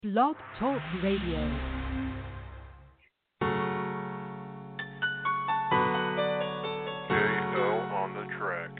Blog Talk Radio. J.O. on the track.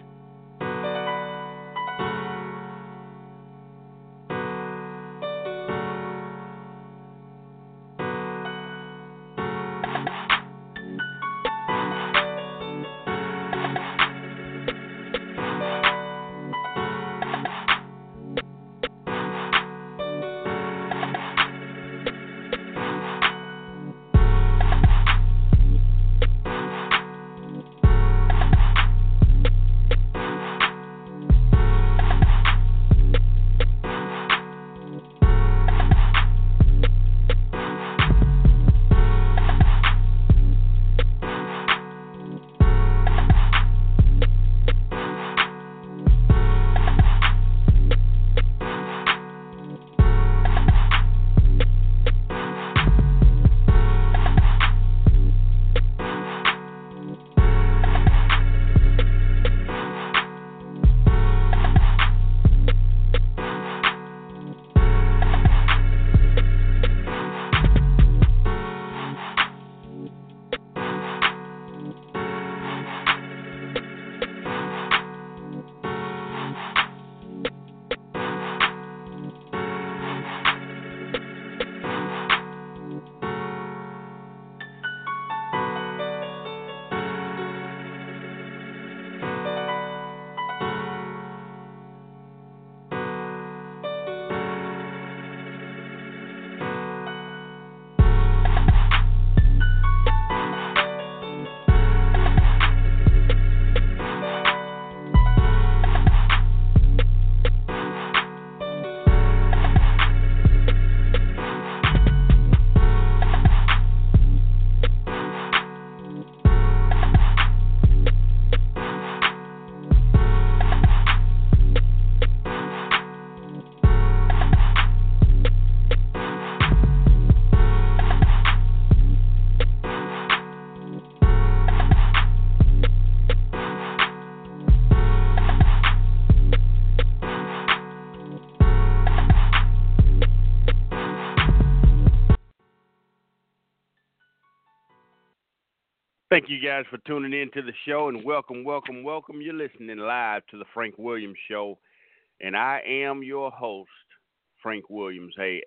Thank you guys for tuning in to the show, and welcome. You're listening live to the Frank Williams Show, and I am your host, Frank Williams. Hey,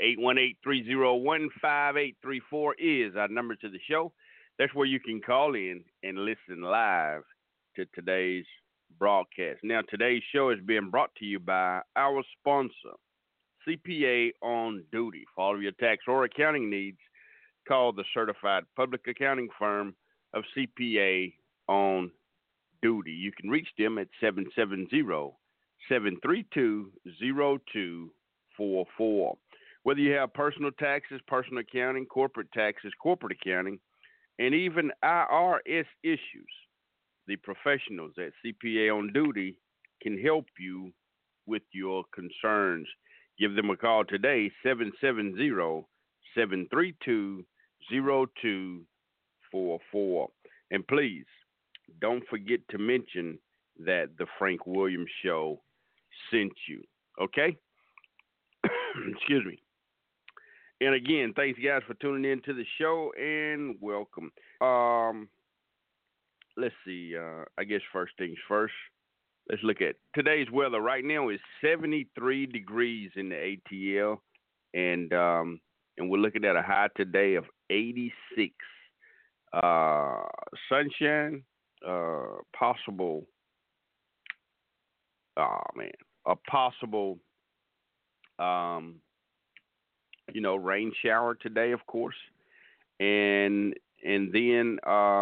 818-301-5834 is our number to the show. That's where you can call in and listen live to today's broadcast. Now, today's show is being brought to you by our sponsor, CPA on Duty. For all of your tax or accounting needs, call the certified public accounting firm of CPA on Duty. You can reach them at 770-732-0244. Whether you have personal taxes, personal accounting, corporate taxes, corporate accounting, and even IRS issues, the professionals at CPA on Duty can help you with your concerns. Give them a call today, 770-732-0244. And please don't forget to mention that the Frank Williams Show sent you. Okay? Excuse me. And again, thanks guys for tuning in to the show and welcome. Let's see. I guess first things first. Let's look at today's weather. Right now is 73 degrees in the ATL, and we're looking at a high today of 86. Sunshine, possible. Oh man, a possible, rain shower today, of course, and then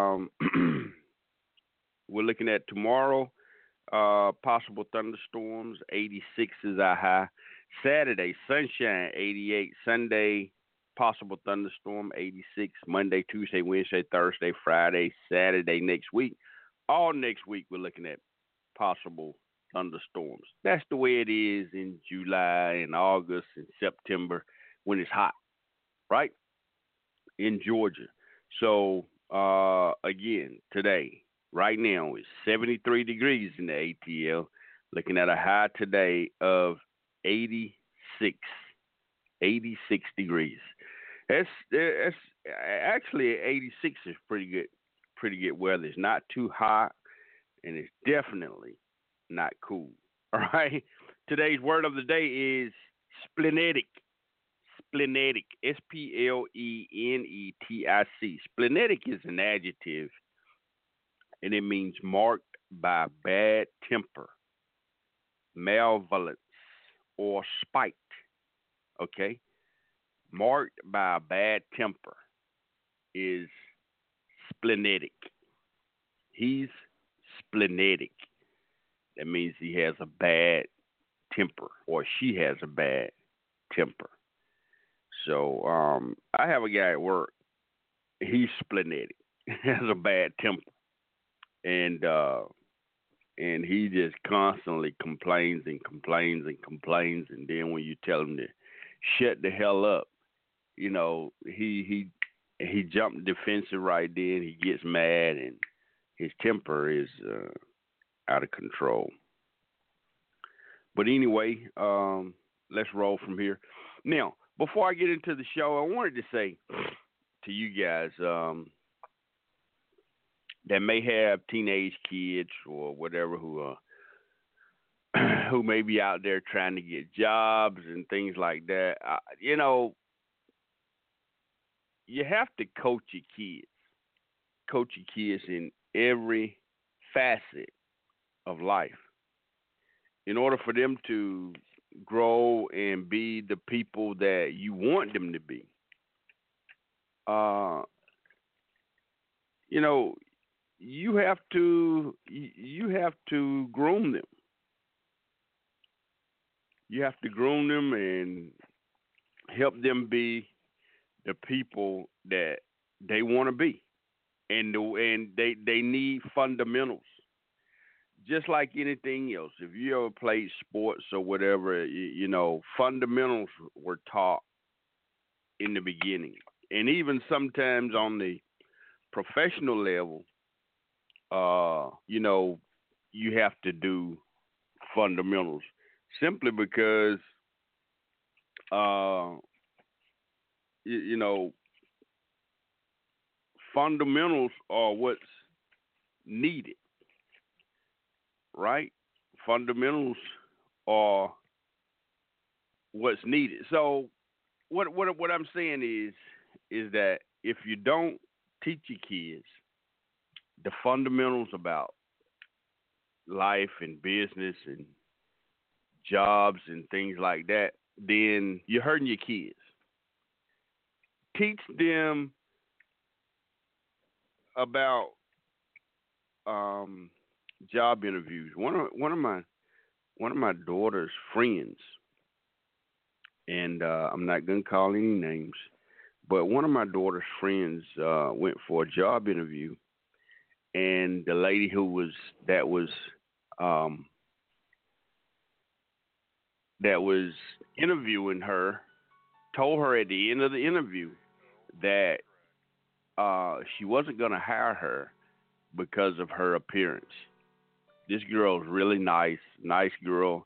we're looking at tomorrow. Possible thunderstorms. 86 is our high. Saturday, sunshine. 88. Sunday, possible thunderstorm, 86. Monday, Tuesday, Wednesday, Thursday, Friday, Saturday next week. All next week we're looking at possible thunderstorms. That's the way it is in July and August and September when it's hot, right? In Georgia. So, again, today, right now, it's 73 degrees in the ATL. Looking at a high today of 86. 86 degrees. That's actually 86 is pretty good weather. It's not too hot, and it's definitely not cool. All right. Today's word of the day is splenetic. Splenetic. Splenetic. Splenetic is an adjective, and it means marked by bad temper, malevolence, or spite. Okay? Marked by a bad temper is splenetic. He's splenetic. That means he has a bad temper, or she has a bad temper. So I have a guy at work. He's splenetic. Has a bad temper, and he just constantly complains and complains and complains. And then when you tell him to shut the hell up, he jumped defensive right then. He gets mad, and his temper is out of control. But anyway, let's roll from here. Now, before I get into the show, I wanted to say to you guys that may have teenage kids or whatever who who may be out there trying to get jobs and things like that. You have to coach your kids in every facet of life in order for them to grow and be the people that you want them to be. Uh, you know, you have to groom them. You have to groom them and help them be the people that they want to be, and they need fundamentals. Just like anything else, if you ever played sports or whatever, fundamentals were taught in the beginning, and even sometimes on the professional level, you have to do fundamentals simply because, uh, you, you know, fundamentals are what's needed, right? Fundamentals are what's needed. So, what I'm saying is that if you don't teach your kids the fundamentals about life and business and jobs and things like that, then you're hurting your kids. Teach them about um, job interviews. One of my daughter's friends, and I'm not gonna call any names, but one of my daughter's friends went for a job interview, and the lady um, that was interviewing her told her at the end of the interview that she wasn't going to hire her because of her appearance. This girl's really nice girl.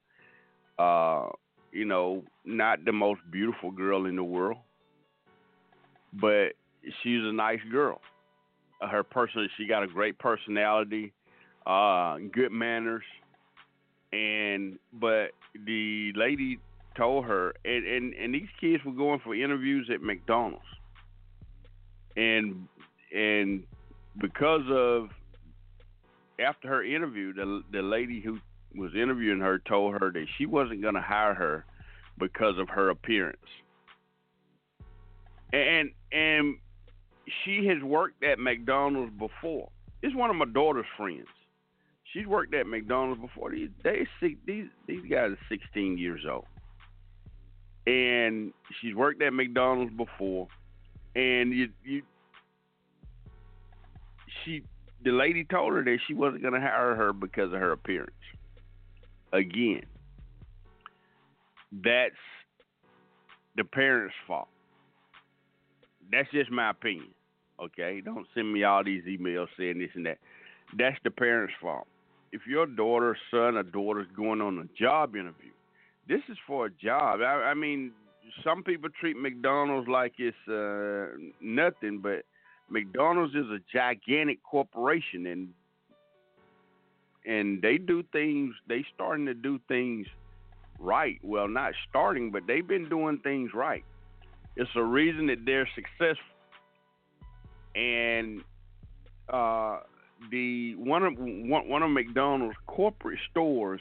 Not the most beautiful girl in the world, but she's a nice girl. She got a great personality, good manners, but the lady told her, and these kids were going for interviews at McDonald's, and because of after her interview, the lady who was interviewing her told her that she wasn't going to hire her because of her appearance, and she has worked at McDonald's before. It's one of my daughter's friends. She's worked at McDonald's before. These guys are 16 years old, and she's worked at McDonald's before. And the lady told her that she wasn't going to hire her because of her appearance. Again, that's the parents' fault. That's just my opinion. Okay, don't send me all these emails saying this and that. That's the parents' fault. If your daughter, son, or daughter's going on a job interview, this is for a job. I mean, some people treat McDonald's like it's nothing, but McDonald's is a gigantic corporation, and they do things. They starting to do things right. Well, not starting, but they've been doing things right. It's a reason that they're successful. And the one of McDonald's corporate stores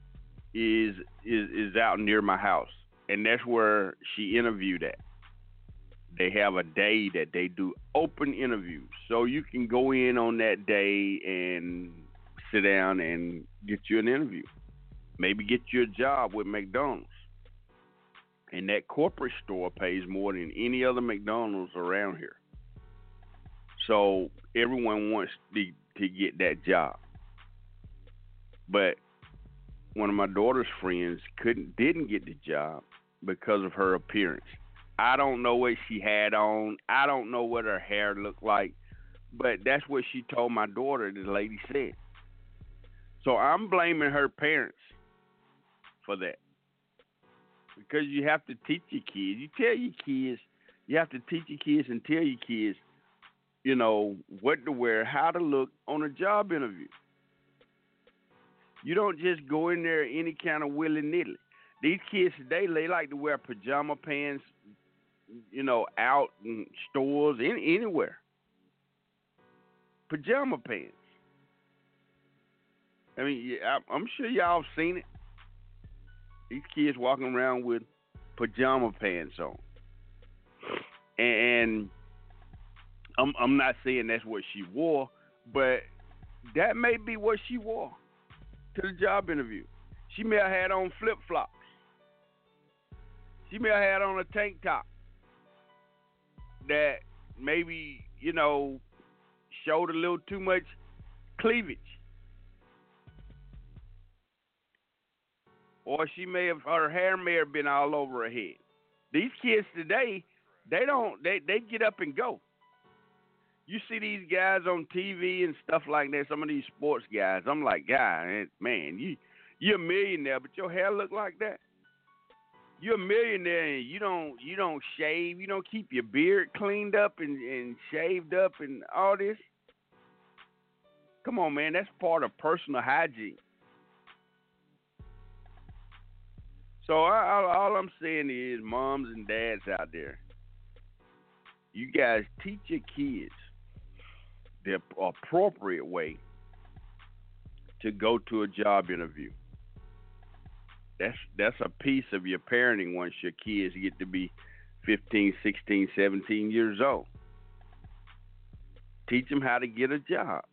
is out near my house, and that's where she interviewed at. They have a day that they do open interviews, so you can go in on that day and sit down and get you an interview, maybe get you a job with McDonald's. And that corporate store pays more than any other McDonald's around here. So everyone wants to get that job. But one of my daughter's friends didn't get the job because of her appearance. I don't know what she had on. I don't know what her hair looked like. But that's what she told my daughter, the lady said. So I'm blaming her parents for that. Because you have to teach your kids. You have to teach your kids and tell your kids, what to wear, how to look on a job interview. You don't just go in there any kind of willy-nilly. These kids today, they like to wear pajama pants, out in stores, anywhere. Pajama pants. I mean, I'm sure y'all have seen it. These kids walking around with pajama pants on. And I'm not saying that's what she wore, but that may be what she wore to the job interview. She may have had on flip-flops. She may have had on a tank top that maybe, showed a little too much cleavage. Or her hair may have been all over her head. These kids today, they get up and go. You see these guys on TV and stuff like that, some of these sports guys. I'm like, God, man, you're a millionaire, but your hair look like that. You're a millionaire and you don't shave, you don't keep your beard cleaned up and shaved up and all this. Come on, man, that's part of personal hygiene. So all I'm saying is, moms and dads out there, you guys teach your kids the appropriate way to go to a job interview. That's a piece of your parenting once your kids get to be 15, 16, 17 years old. Teach them how to get a job.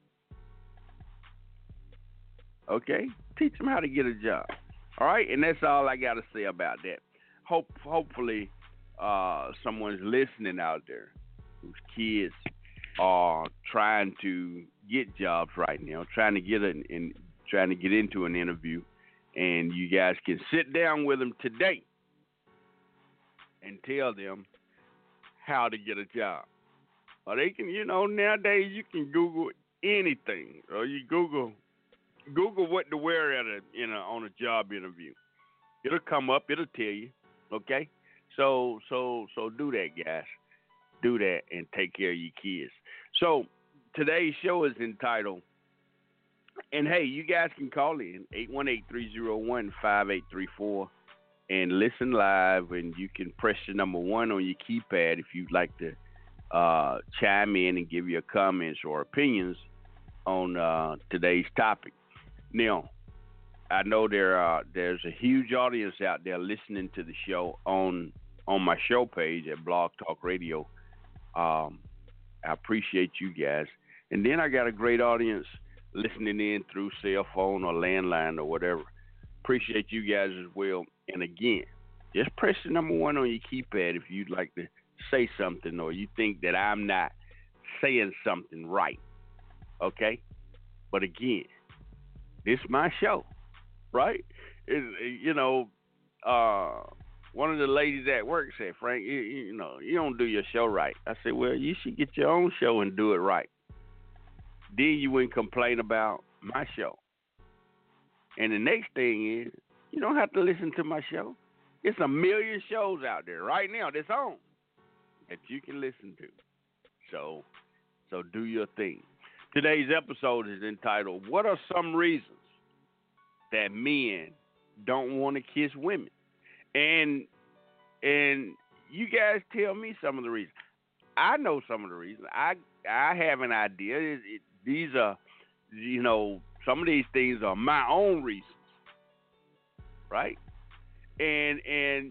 Okay? Teach them how to get a job. All right? And that's all I got to say about that. Hopefully someone's listening out there whose kids are trying to get jobs right now, trying to get into an interview, and you guys can sit down with them today and tell them how to get a job. Or they can, nowadays you can Google anything, or you Google what to wear at on a job interview. It'll come up. It'll tell you. Okay. So do that, guys. Do that and take care of your kids. So today's show is entitled, and hey, you guys can call in 818-301-5834 and listen live, and you can press the number 1 on your keypad if you'd like to chime in and give your comments or opinions on today's topic. Now, I know there's a huge audience out there listening to the show on my show page at Blog Talk Radio. I appreciate you guys. And then I got a great audience listening in through cell phone or landline or whatever. Appreciate you guys as well. And again, just press the number 1 on your keypad if you'd like to say something or you think that I'm not saying something right. Okay? But again, this is my show, right? One of the ladies at work said, Frank, you don't do your show right. I said, well, you should get your own show and do it right. Then you wouldn't complain about my show. And the next thing is, you don't have to listen to my show. It's a million shows out there right now that's on that you can listen to. So do your thing. Today's episode is entitled, What Are Some Reasons That Men Don't Want to Kiss Women? And you guys tell me some of the reasons. I know some of the reasons. I have an idea. These are, some of these things are my own reasons, right? And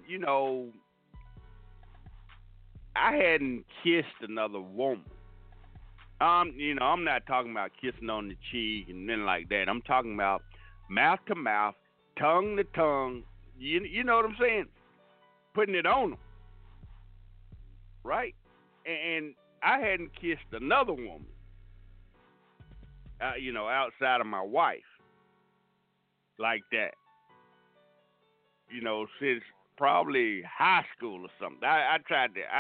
I hadn't kissed another woman. I'm not talking about kissing on the cheek and then like that. I'm talking about mouth to mouth, tongue to tongue. You know what I'm saying? Putting it on them, right? And I hadn't kissed another woman, outside of my wife, like that. Since probably high school or something. I tried to,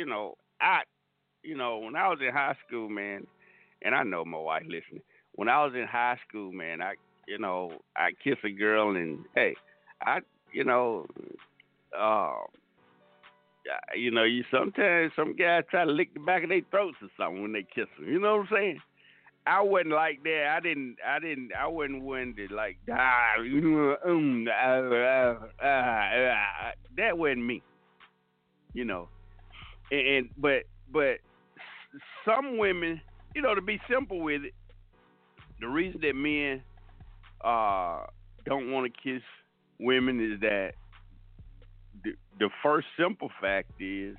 when I was in high school, man, and I know my wife listening. When I was in high school, man, I kissed a girl, and hey, you sometimes some guys try to lick the back of their throats or something when they kiss them. You know what I'm saying? I wasn't like that. I wasn't one to like, that wasn't me. But some women, to be simple with it, the reason that men don't want to kiss women is that the first simple fact is,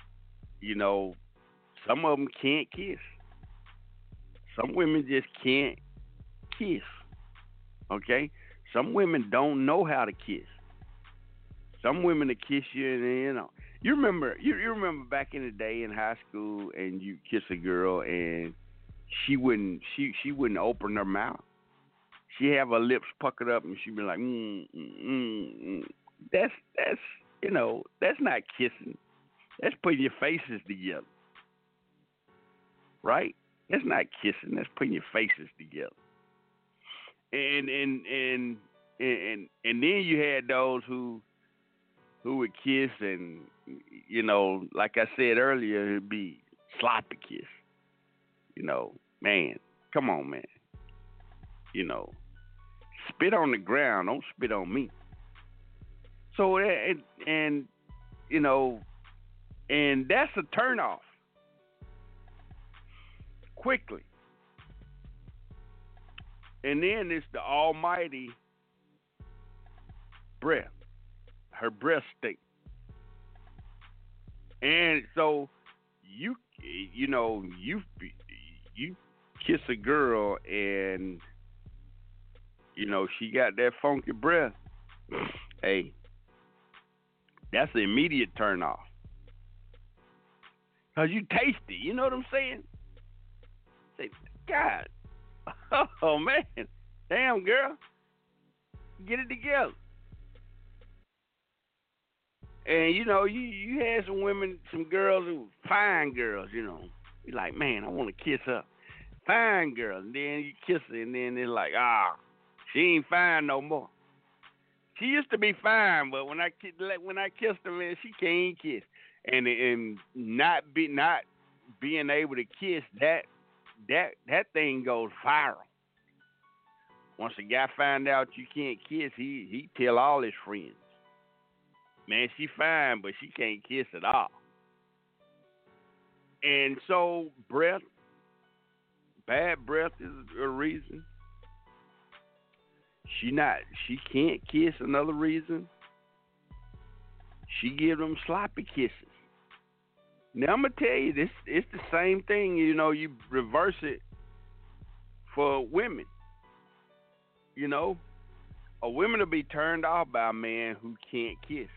some of them can't kiss. Some women just can't kiss. Okay? Some women don't know how to kiss. Some women will kiss you, and you remember back in the day in high school, and you kiss a girl, and she wouldn't open her mouth. She have her lips puckered up, and she'd be like, That's that's not kissing. That's putting your faces together, right? That's not kissing. That's putting your faces together. And then you had those who would kiss, and like I said earlier, it'd be sloppy kiss. Man, come on, man. Spit on the ground, don't spit on me. So and that's a turnoff. Quickly. And then it's the almighty breath. Her breath stink. And so you kiss a girl, and she got that funky breath. Hey, that's an immediate turn off. Cause you tasty, you know what I'm saying? Say, God, oh man, damn girl, get it together. And you had some women, some girls who fine girls, you're like, man, I want to kiss her. Fine girl, and then you kiss her, and then it's like, she ain't fine no more. She used to be fine, but when I kissed her, man, she can't kiss. And not being able to kiss, that thing goes viral. Once a guy find out you can't kiss, he tell all his friends. Man, she fine, but she can't kiss at all. And so bad breath is a reason. She can't kiss, another reason. She give them sloppy kisses. Now I'm gonna tell you this, it's the same thing, you reverse it for women. A woman will be turned off by a man who can't kiss.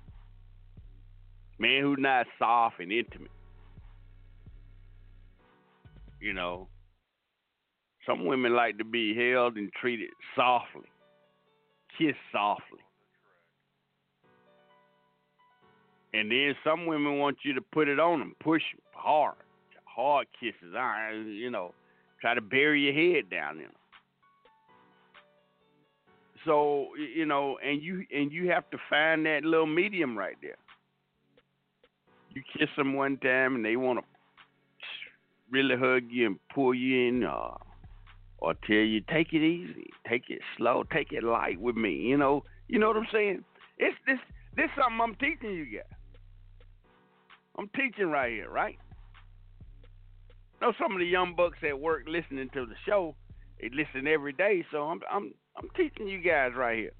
Man who's not soft and intimate. Some women like to be held and treated softly, kissed softly. And then some women want you to put it on them, push them hard kisses. Try to bury your head down in them. So and you have to find that little medium right there. You kiss them one time and they want to really hug you and pull you in, or tell you take it easy, take it slow, take it light with me. You know what I'm saying? It's this something I'm teaching you guys. I'm teaching right here, right? I know some of the young bucks at work listening to the show. They listen every day, so I'm teaching you guys right here.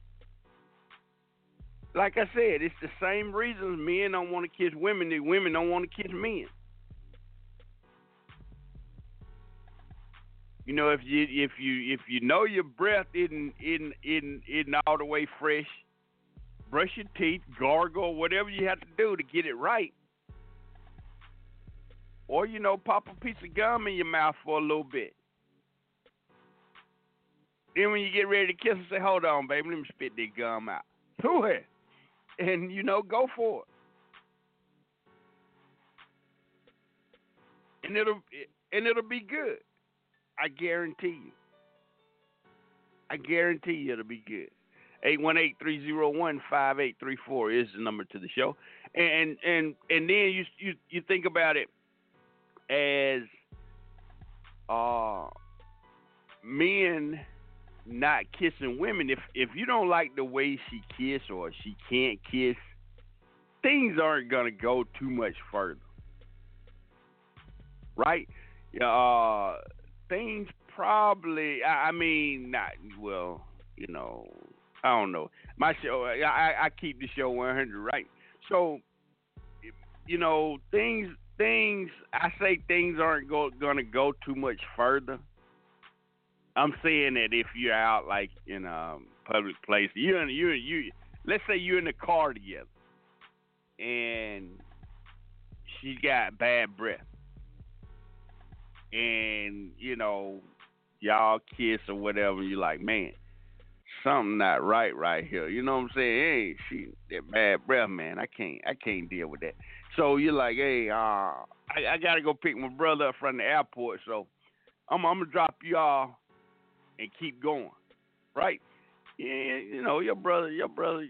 Like I said, it's the same reasons men don't want to kiss women that women don't want to kiss men. If you know your breath isn't all the way fresh, brush your teeth, gargle, whatever you have to do to get it right. Or pop a piece of gum in your mouth for a little bit. Then when you get ready to kiss her, say, "Hold on, baby, let me spit that gum out." Do it. And go for it. And it'll be good. I guarantee you. It'll be good. 818-301-5834 is the number to the show. And then you think about it as men not kissing women. If you don't like the way she kiss or she can't kiss, things aren't gonna go too much further, right? Things probably. I mean, not well. I don't know. My show. I keep the show 100, right? So, things. I say things aren't gonna go too much further. I'm saying that if you're out like in a public place, you let's say you're in the car together, and she got bad breath, and y'all kiss or whatever, you're like, man, something not right here. You know what I'm saying? Hey, she that bad breath, man. I can't deal with that. So you're like, hey, I gotta go pick my brother up from the airport, so I'm gonna drop y'all and keep going, right? Yeah, your brother, your brother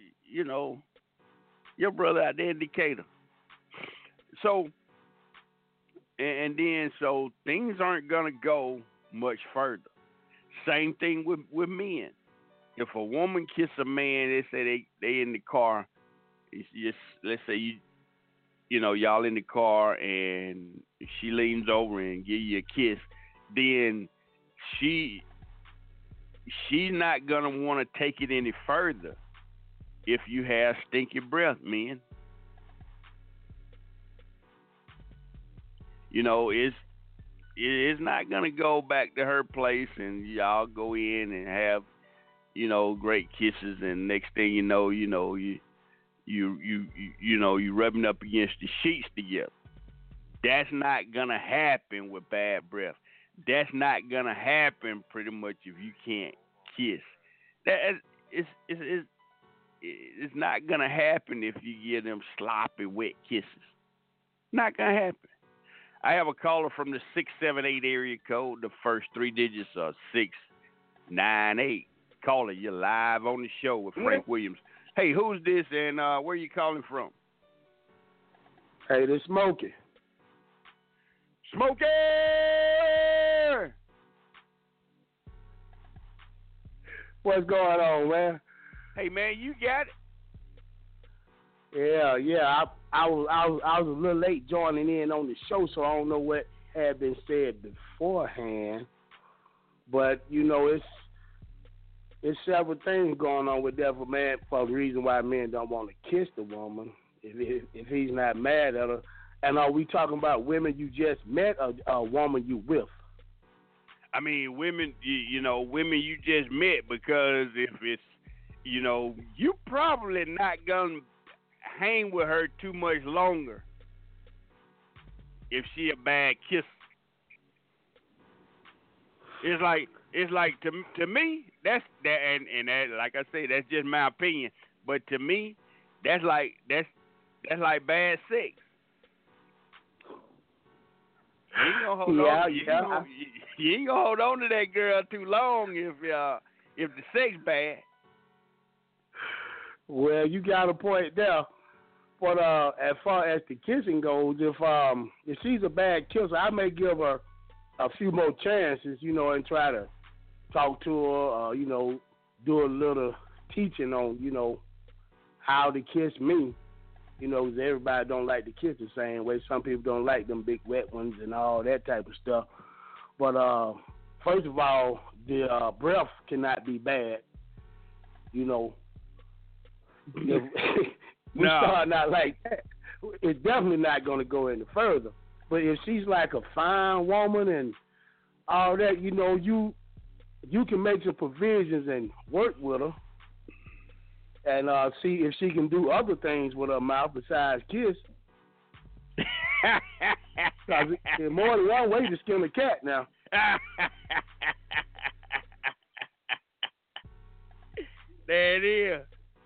out there in Decatur. So, and then so things aren't gonna go much further. Same thing with men. If a woman kiss a man, they say they in the car. It's just, let's say y'all in the car and she leans over and give you a kiss, then she's not gonna want to take it any further if you have stinky breath, men. It's not gonna go back to her place and y'all go in and have great kisses, and next thing you rubbing up against the sheets together. That's not gonna happen with bad breath. That's not gonna happen pretty much if you can't kiss. It's not gonna happen if you give them sloppy wet kisses. Not gonna happen. I have a caller from the 678 area code. The first three digits are 698. Caller, you're live on the show with Frank Williams. Hey, who's this and where you calling from? Hey, this Smokey. Smokey! What's going on, man? Hey, man, you got it. Yeah. I was a little late joining in on the show, so I don't know what had been said beforehand. But it's several things going on with that for the reason why men don't want to kiss the woman if he's not mad at her. And are we talking about women you just met or a woman you with? I mean, women, women you just met, because if it's, you probably not going to hang with her too much longer if she a bad kisser. It's like to me, that's that, and that, like I say, that's just my opinion. But to me, that's like bad sex. You ain't gonna hold on. You ain't gonna hold on to that girl too long if the sex bad. Well, you got a point there. But as far as the kissing goes, if she's a bad kisser, I may give her a few more chances, and try to talk to her, do a little teaching on, how to kiss me. 'Cause everybody don't like to kiss the same way. Some people don't like them big wet ones and all that type of stuff. But first of all, the breath cannot be bad. If we start out like that, it's definitely not going to go any further. But if she's like a fine woman and all that, you can make some provisions and work with her and see if she can do other things with her mouth besides kiss. There's more than one way to skin a cat now. There it is.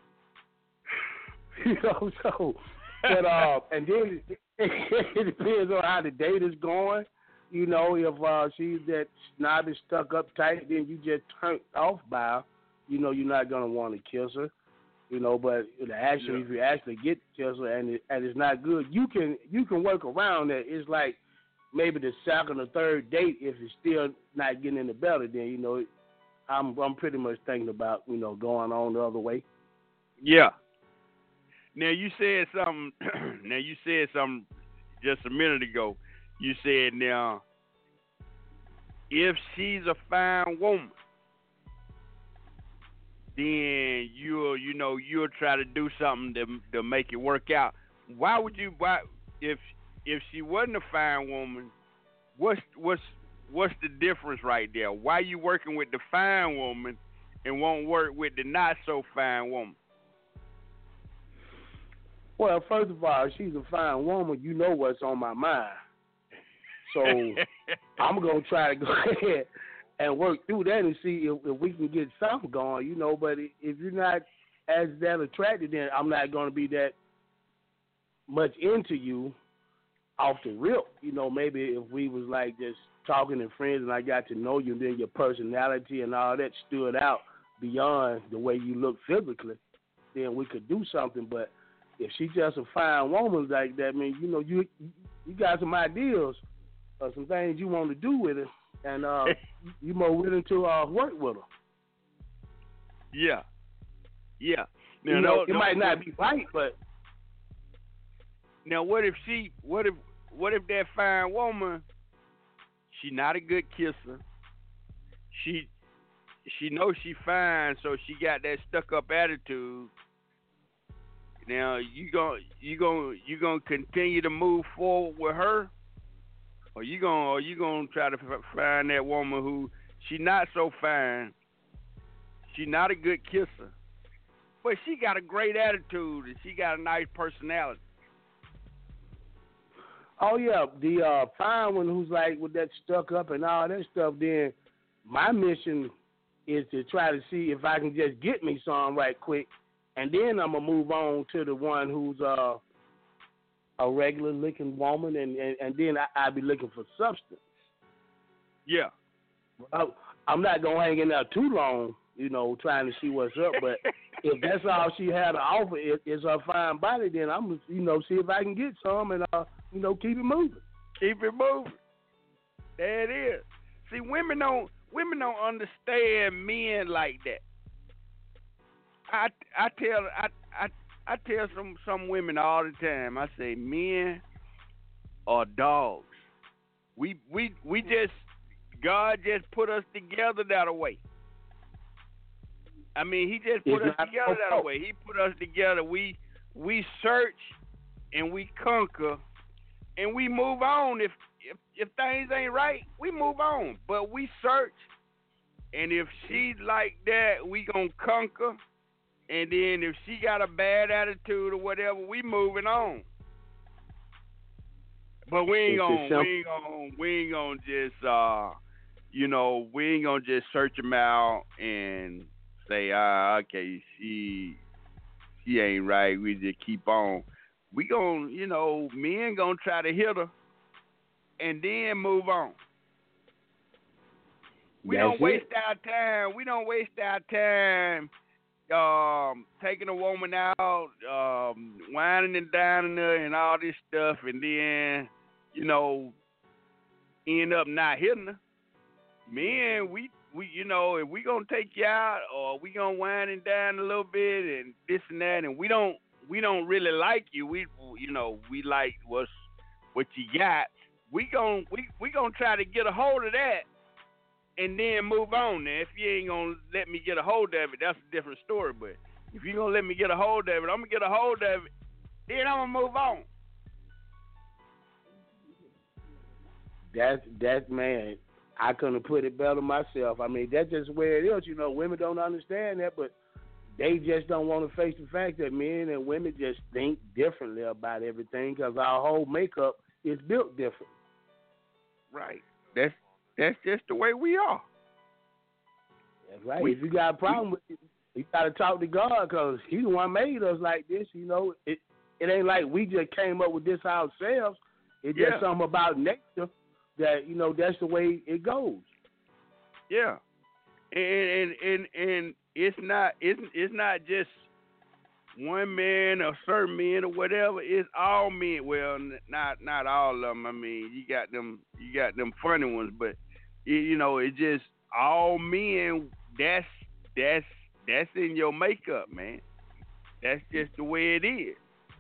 So, but and then it depends on how the date is going. If she's that snobby, stuck up tight, then you just turned off by her. You're not gonna want to kiss her. But if you actually get to kiss her and it's not good, you can work around that. It's like maybe the second or third date. If it's still not getting any better, then I'm pretty much thinking about going on the other way. Yeah. Now you said something. Just a minute ago. You said now, if she's a fine woman, then you'll try to do something to make it work out. Why if she wasn't a fine woman, what's the difference right there? Why you working with the fine woman and won't work with the not so fine woman? Well, first of all, she's a fine woman. You know what's on my mind. So I'm going to try to go ahead and work through that and see if we can get something going, But if you're not as that attracted, then I'm not going to be that much into you off the rip. Maybe if we was like just talking and friends and I got to know you, then your personality and all that stood out beyond the way you look physically, then we could do something. But if she's just a fine woman like that, you got some ideas or some things you want to do with it, and you more willing to work with her. Yeah. Now, it might not be right, but now what if that fine woman, she not a good kisser. She knows she fine, so she got that stuck up attitude. Now you gonna continue to move forward with her, or you gonna try to find that woman who she not so fine, she not a good kisser, but she got a great attitude and she got a nice personality. Oh yeah, the fine one who's like with that stuck up and all that stuff. Then my mission is to try to see if I can just get me some right quick. And then I'm going to move on to the one who's a regular looking woman, and then I'll be looking for substance. Yeah. I'm not going to hang in there too long, trying to see what's up. But if that's all she had to offer is her fine body, then I'm going to, see if I can get some and, keep it moving. Keep it moving. There it is. See, women don't understand men like that. I tell some women all the time. I say men are dogs. We just God just put us together that way. I mean, He just put us together that way. He put us together. We search and we conquer and we move on. If things ain't right, we move on. But we search, and if she's like that, we gonna conquer. And then if she got a bad attitude or whatever, we moving on. But we ain't gonna just we ain't gonna just search them out and say, okay, she ain't right. We just keep on. We gonna, men gonna try to hit her and then move on. We That's don't waste it. our time. We don't waste our time taking a woman out, whining and dining her and all this stuff, and then, end up not hitting her. Men, if we gonna take you out or we gonna wine and dine a little bit and this and that, and we don't really like you. We like what you got. We gonna try to get a hold of that and then move on. Now, if you ain't gonna let me get a hold of it, that's a different story. But if you gonna let me get a hold of it, I'm gonna get a hold of it. Then I'm gonna move on. That's man. I couldn't have put it better myself. I mean, that's just where it is. Women don't understand that, but they just don't want to face the fact that men and women just think differently about everything because our whole makeup is built different. Right. That's just the way we are. That's right. If you got a problem with it, you got to talk to God because He's the one made us like this. It ain't like we just came up with this ourselves. It's just something about nature that that's the way it goes. Yeah, and it's not just one man or certain men or whatever. It's all men. Well, not all of them. I mean, you got them funny ones, but it's just all men. That's in your makeup, man. That's just the way it is.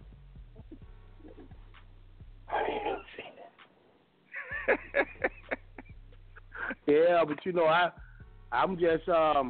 Yeah, but I'm just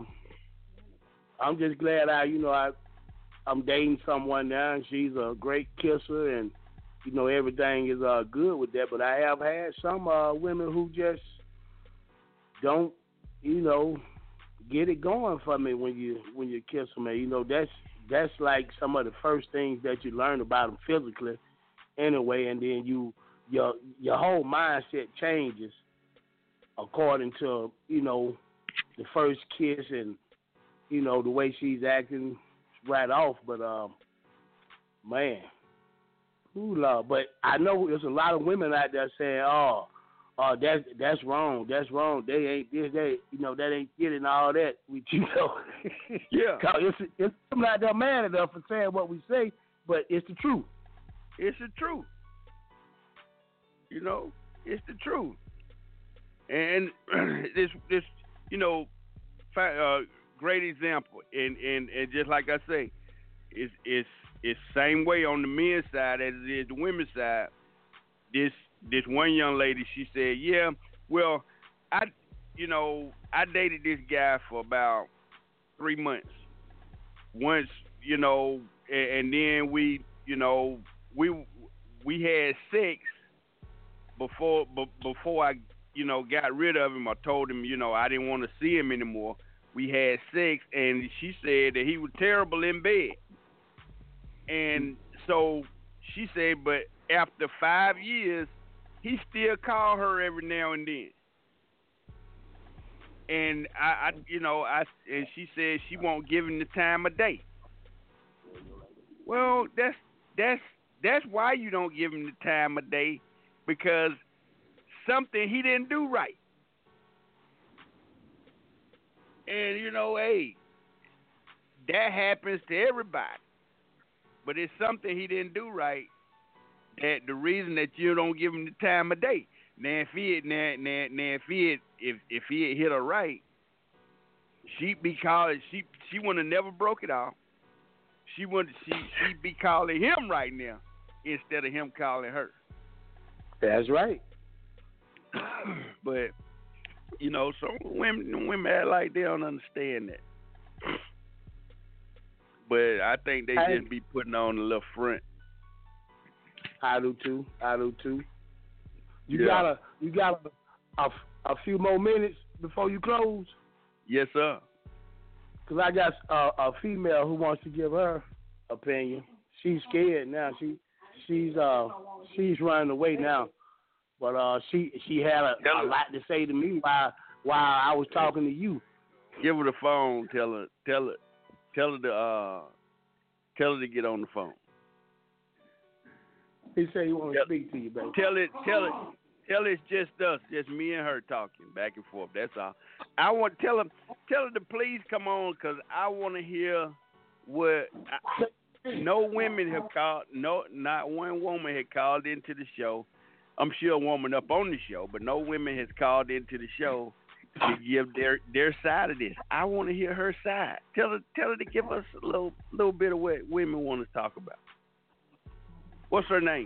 glad I'm dating someone now, and she's a great kisser, and everything is good with that. But I have had some women who just don't get it going for me when you kiss them. And that's like some of the first things that you learn about them physically, anyway, and then your whole mindset changes according to the first kiss and the way she's acting right off. But man, ooh, Lord. But I know there's a lot of women out there saying, "Oh, that's wrong. That's wrong. They ain't this. That ain't it and all that." Yeah. Cause it's some out there mad at us for saying what we say, but it's the truth. It's the truth. It's the truth. And this great example, and just like I say, it's same way on the men's side as it is the women's side. This one young lady, she said, "Yeah, well, I dated this guy for about 3 months. Once, and then we had sex before I got rid of him. I told him, I didn't want to see him anymore. We had sex, and she said that he was terrible in bed. And so she said, but after 5 years, he still called her every now and then. And and she said she won't give him the time of day. Well, that's why you don't give him the time of day, because something he didn't do right. And hey, that happens to everybody. But it's something he didn't do right. That the reason that you don't give him the time of day. Now if he had hit her right, she'd be calling. She would have never broke it off. She'd be calling him right now instead of him calling her. That's right. But some women act like they don't understand that. But I think they just be putting on a little front. I do too. You got a few more minutes before you close? Yes, sir. Because I got a female who wants to give her opinion. She's scared now. She's running away now. But she had a lot to say to me while I was talking to you. Give her the phone. Tell her to get on the phone. He said he wants to speak to you, baby. Tell it. It's just us, just me and her talking back and forth. That's all. I want tell her to please come on because I want to hear what. No women have called. No, not one woman had called into the show. I'm sure a woman up on the show, but no women has called into the show to give their side of this. I want to hear her side. Tell her to give us a little bit of what women want to talk about. What's her name?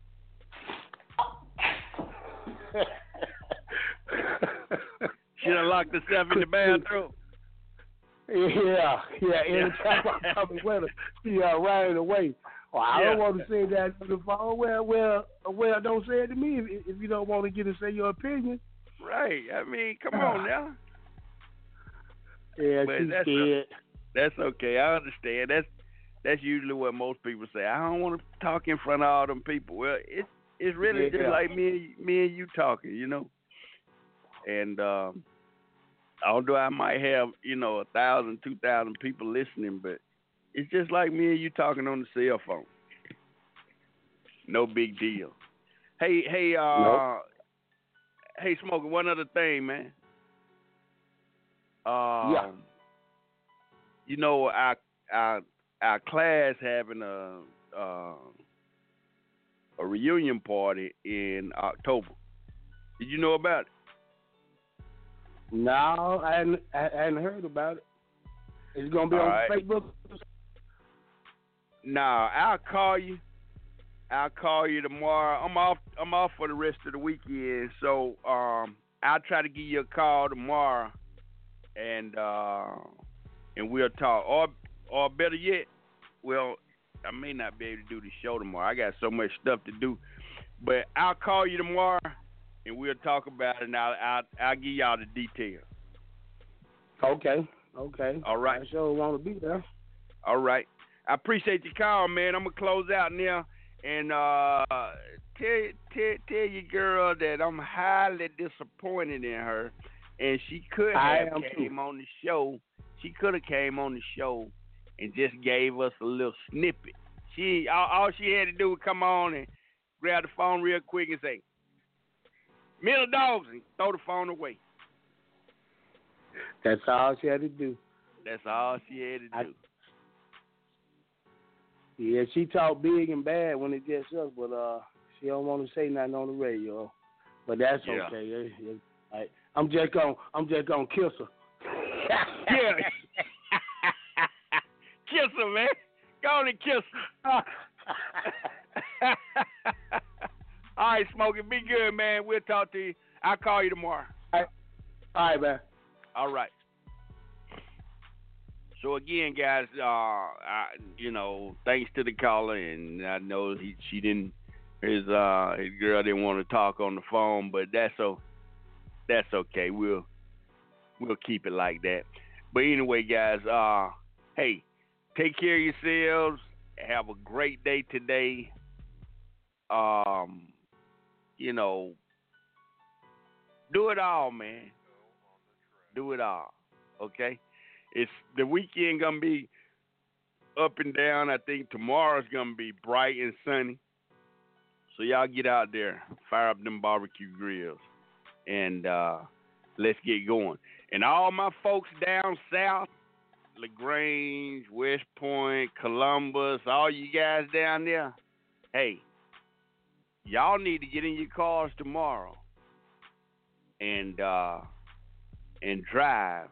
She done locked herself in the bathroom. Yeah. Anytime I come with her, she running away. Well, I don't want to say that to the phone. Well, don't say it to me if you don't want to get to say your opinion. Right. I mean, come on now. Yeah, she's scared. That's okay. I understand. That's usually what most people say. I don't want to talk in front of all them people. Well, it's really just like me and you talking, you know. And although I might have 1,000, 2,000 people listening, but it's just like me and you talking on the cell phone. No big deal. Hey, nope. Hey, Smokey, one other thing, man. Yeah. You know, our class having a reunion party in October. Did you know about it? No, I hadn't heard about it. It's gonna be on Facebook. Nah, I'll call you. I'll call you tomorrow. I'm off for the rest of the weekend, so I'll try to give you a call tomorrow, and we'll talk. Or better yet, well, I may not be able to do the show tomorrow. I got so much stuff to do, but I'll call you tomorrow, and we'll talk about it. And I'll give y'all the details. Okay. All right. I sure want to be there. All right. I appreciate your call, man. I'm gonna close out now. And tell your girl that I'm highly disappointed in her, and she could have came on the show. She could have came on the show and just gave us a little snippet. All she had to do was come on and grab the phone real quick and say, "Middle dogs," and throw the phone away. That's all she had to do. That's all she had to do. Yeah, she talk big and bad when it gets us, but she don't want to say nothing on the radio. But that's okay. I'm just gonna kiss her. Yeah. Kiss her, man. Go on and kiss her. All right, Smokey, be good, man. We'll talk to you. I'll call you tomorrow. All right, man. All right. So again, guys, thanks to the caller, and I know his girl didn't want to talk on the phone, but that's okay. We'll keep it like that. But anyway, guys, hey, take care of yourselves. Have a great day today. Do it all, man. Do it all. Okay. It's the weekend gonna be up and down. I think tomorrow's gonna be bright and sunny. So y'all get out there, fire up them barbecue grills, and let's get going. And all my folks down south, LaGrange, West Point, Columbus, all you guys down there, hey, y'all need to get in your cars tomorrow and drive.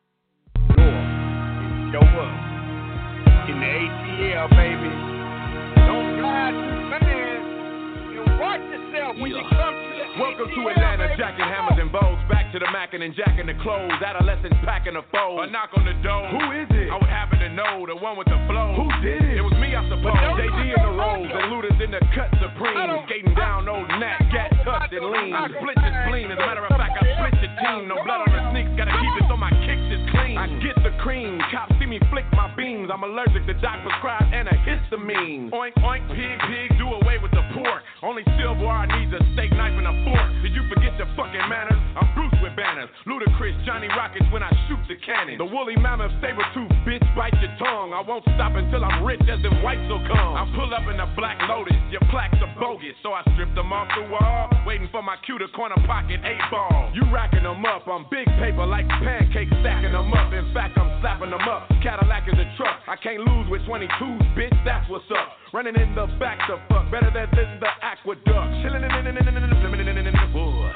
Show up in the ATL, baby. Don't drive too fast and watch yourself when you come to the Welcome to Atlanta, jacking hammers and bows. Back to the mackin' and jacking the clothes. Adolescents packing the foes. A knock on the door. Who is it? I would happen to know, the one with the flow. Who did it? It was me, I suppose. JD in the rolls and looters in the cut supreme. Skating down old Nat, gat, touch and lean. I split your spleen. As a matter of fact, I split your team. No blood on the sneaks, gotta keep it so my kicks is clean. I get the cream. Cops see me flick my beams. I'm allergic to doc prescribed antihistamine. Oink, oink, pig, pig, do away with the pork. Only silverware needs a steak knife and a fork. Did you forget your fucking manners? I'm Bruce with banners. Ludacris, Johnny Rockets when I shoot the the cannon. The woolly mammoth saber-tooth bitch bite your tongue. I won't stop until I'm rich as them whites will come. I pull up in a black Lotus, your plaques are bogus, so I stripped them off the wall, waiting for my cue to corner pocket 8-ball. You racking them up, I'm big paper like pancakes, stacking them up. In fact, I'm slapping them up. Cadillac is a truck. I can't lose with 22s, bitch, that's what's up. Running in the back to fuck, better than the aqueduct. Chillin' in the wood.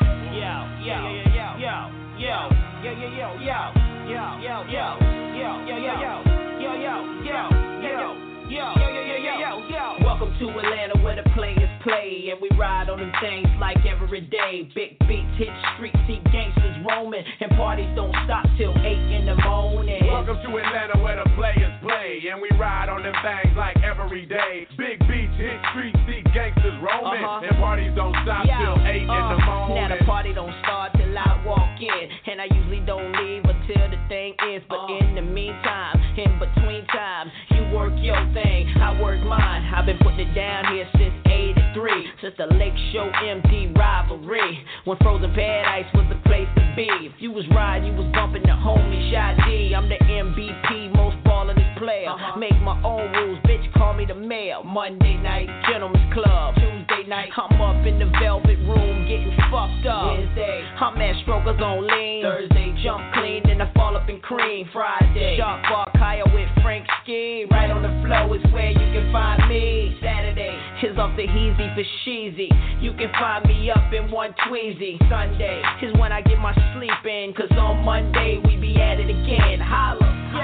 Welcome to Atlanta where the players play and we ride on them things like every day. Big beats hit streets, see gangsters roaming and parties don't stop till 8 in the morning. Welcome to Atlanta where the players play and we ride on them things like every day. Big beats hit streets, see gangsters roaming and parties don't stop till 8 in the morning. Now the party don't start till I walk in and I usually don't leave until the thing ends. But in the meantime, in between time, you work your thing, I work mine. I've been putting it down here since 83, since the Lake Show MD rivalry, when Frozen Paradise was the place to be. If you was riding, you was bumping the homie Shy D. I'm the MVP, most ballin' player. Make my own rules, bitch, call me the mayor. Monday night, Gentlemen's Club. Tuesday night, I'm up in the Velvet Room getting fucked up. Wednesday, I'm at Strokers on lean. Thursday, jump clean, then I fall up in cream. Friday, Shark Bar Kaya with Frank Ski. Right on the flow is where you can find me. Saturday is off the Heezy for Sheezy. You can find me up in one Tweezy. Sunday is when I get my sleep in, cause on Monday we be at it again. Holla.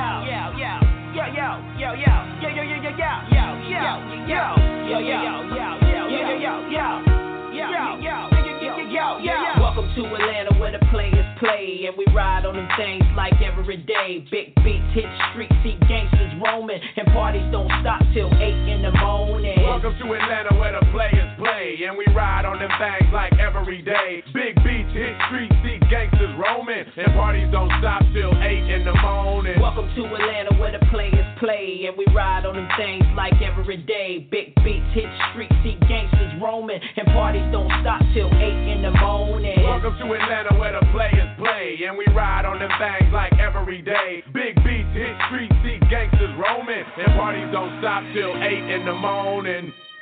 Welcome to Atlanta where the players play and we ride on them things like every day. Big beats hit streets, see gangsters roaming and parties don't stop till 8 in the morning. Welcome to Atlanta where the players play and we ride on them things like every day. Big beats hit streets, see gangsters roaming and parties don't stop till 8 in the morning. Welcome to Atlanta where the players play and we ride on them things like every day. Big beats hit streets, see gangsters roaming and parties don't stop till 8 in the morning. Welcome to Atlanta where the players play and we ride on them things like every day. Big beats hit streets, see gangsters roaming and parties don't stop till 8 in the morning.